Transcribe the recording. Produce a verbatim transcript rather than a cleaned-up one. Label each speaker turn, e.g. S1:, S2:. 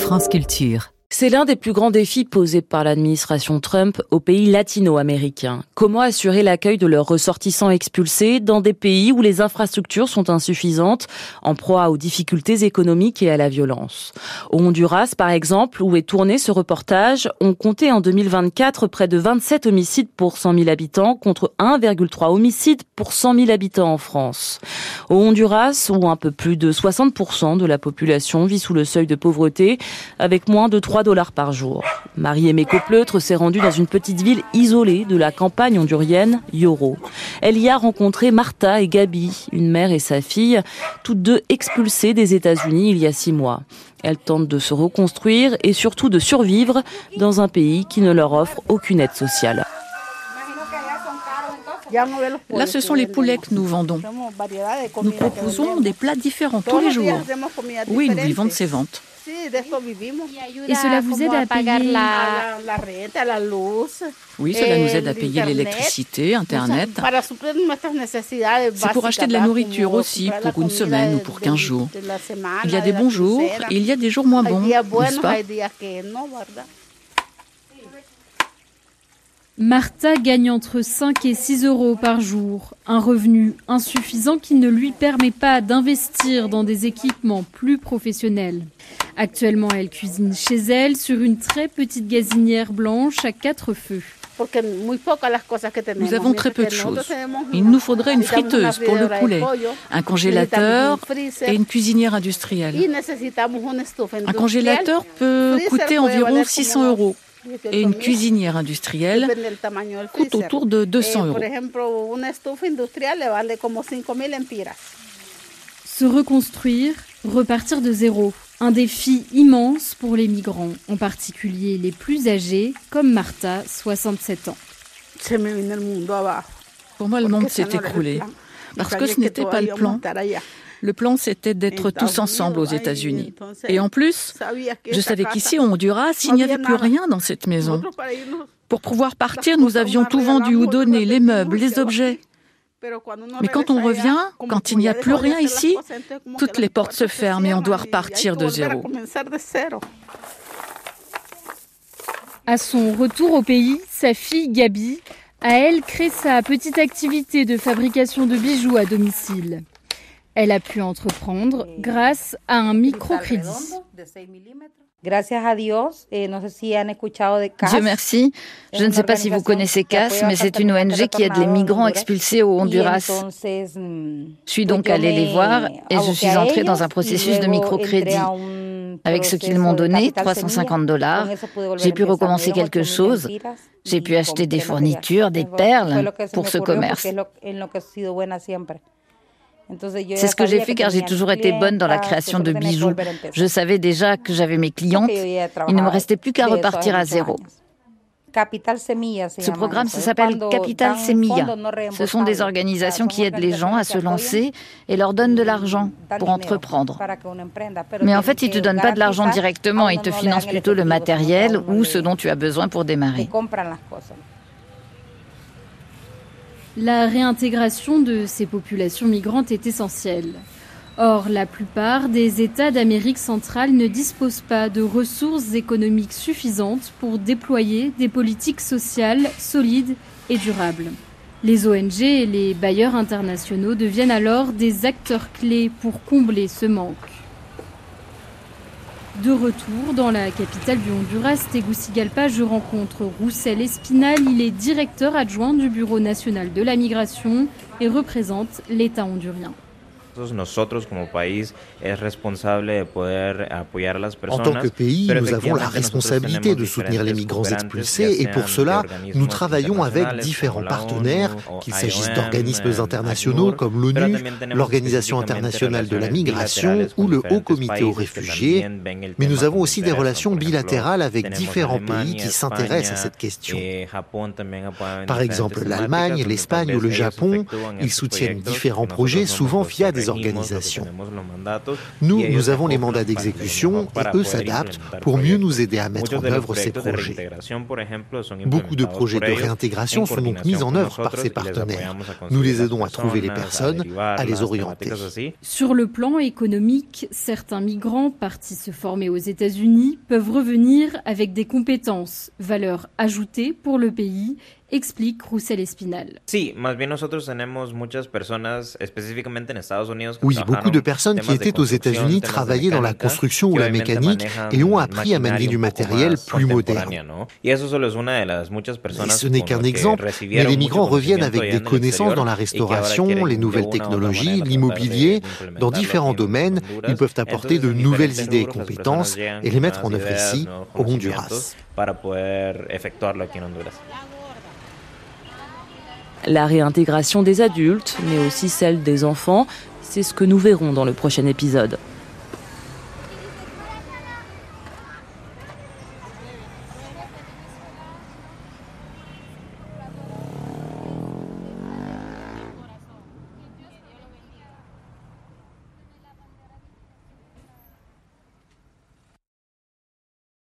S1: France Culture.
S2: C'est l'un des plus grands défis posés par l'administration Trump aux pays latino-américains. Comment assurer l'accueil de leurs ressortissants expulsés dans des pays où les infrastructures sont insuffisantes, en proie aux difficultés économiques et à la violence. Au Honduras, par exemple, où est tourné ce reportage, on comptait en deux mille vingt-quatre près de vingt-sept homicides pour cent mille habitants contre un virgule trois homicides pour cent mille habitants en France. Au Honduras, où un peu plus de soixante pour cent de la population vit sous le seuil de pauvreté, avec moins de trois dollars par jour. Marie-Aimée Copleutre s'est rendue dans une petite ville isolée de la campagne hondurienne, Yoro. Elle y a rencontré Martha et Gaby, une mère et sa fille, toutes deux expulsées des États-Unis il y a six mois. Elles tentent de se reconstruire et surtout de survivre dans un pays qui ne leur offre aucune aide sociale.
S3: Là, ce sont les poulets que nous vendons. Nous proposons des plats différents tous les jours. Oui, nous vivons de ces ventes.
S4: Et cela vous aide à payer...
S3: Oui, cela nous aide à payer l'électricité, Internet. C'est pour acheter de la nourriture aussi, pour une semaine ou pour quinze jours. Il y a des bons jours et il y a des jours moins bons, n'est-ce pas ?
S4: Martha gagne entre cinq et six euros par jour, un revenu insuffisant qui ne lui permet pas d'investir dans des équipements plus professionnels. Actuellement, elle cuisine chez elle sur une très petite gazinière blanche à quatre feux.
S3: Nous avons très peu de choses. Il nous faudrait une friteuse pour le poulet, un congélateur et une cuisinière industrielle. Un congélateur peut coûter environ six cents euros. Et une cuisinière industrielle coûte autour de deux cents euros.
S4: Se reconstruire, repartir de zéro. Un défi immense pour les migrants, en particulier les plus âgés, comme Martha, soixante-sept ans.
S3: Pour moi, le monde s'est écroulé, parce que ce n'était pas le plan. Le plan, c'était d'être tous ensemble aux États-Unis. Et en plus, je savais qu'ici, au Honduras, il n'y avait plus rien dans cette maison. Pour pouvoir partir, nous avions tout vendu ou donné, les meubles, les objets. Mais quand on revient, quand il n'y a plus rien ici, toutes les portes se ferment et on doit repartir de zéro.
S4: À son retour au pays, sa fille Gaby, à elle, crée sa petite activité de fabrication de bijoux à domicile. Elle a pu entreprendre grâce à un microcrédit.
S5: Dieu merci. Je ne sais pas si vous connaissez C A S, mais c'est une O N G qui aide les migrants expulsés au Honduras. Je suis donc allée les voir et je suis entrée dans un processus de microcrédit. Avec ce qu'ils m'ont donné, trois cent cinquante dollars, j'ai pu recommencer quelque chose. J'ai pu acheter des fournitures, des perles pour ce commerce. C'est ce que j'ai fait car j'ai toujours été bonne dans la création de bijoux. Je savais déjà que j'avais mes clientes. Il ne me restait plus qu'à repartir à zéro. Ce programme, ça s'appelle Capital Semilla. Ce sont des organisations qui aident les gens à se lancer et leur donnent de l'argent pour entreprendre. Mais en fait, ils ne te donnent pas de l'argent directement. Ils te financent plutôt le matériel ou ce dont tu as besoin pour démarrer.
S4: La réintégration de ces populations migrantes est essentielle. Or, la plupart des États d'Amérique centrale ne disposent pas de ressources économiques suffisantes pour déployer des politiques sociales solides et durables. Les O N G et les bailleurs internationaux deviennent alors des acteurs clés pour combler ce manque. De retour dans la capitale du Honduras, Tegucigalpa, je rencontre Roussel Espinal. Il est directeur adjoint du Bureau national de la migration et représente l'État hondurien.
S6: En tant que pays, nous avons la responsabilité de soutenir les migrants expulsés et pour cela, nous travaillons avec différents partenaires, qu'il s'agisse d'organismes internationaux comme l'ONU, l'Organisation internationale de la migration ou le Haut Comité aux réfugiés, mais nous avons aussi des relations bilatérales avec différents pays qui s'intéressent à cette question. Par exemple, l'Allemagne, l'Espagne ou le Japon, ils soutiennent différents projets, souvent via des les organisations. Nous, nous avons les mandats d'exécution et eux s'adaptent pour mieux nous aider à mettre en œuvre ces projets. Beaucoup de projets de réintégration sont donc mis en œuvre par ces partenaires. Nous les aidons à trouver les personnes, à les orienter.
S4: Sur le plan économique, certains migrants partis se former aux États-Unis peuvent revenir avec des compétences, valeur ajoutée pour le pays, explique Roussel Espinal.
S6: Oui, beaucoup de personnes qui étaient aux États-Unis travaillaient dans la construction ou la mécanique et ont appris à manier du matériel plus moderne. Et ce n'est qu'un exemple, mais les migrants reviennent avec des connaissances dans la restauration, les nouvelles technologies, l'immobilier. Dans différents domaines, ils peuvent apporter de nouvelles idées et compétences et les mettre en œuvre ici, au Honduras.
S2: La réintégration des adultes, mais aussi celle des enfants, c'est ce que nous verrons dans le prochain épisode.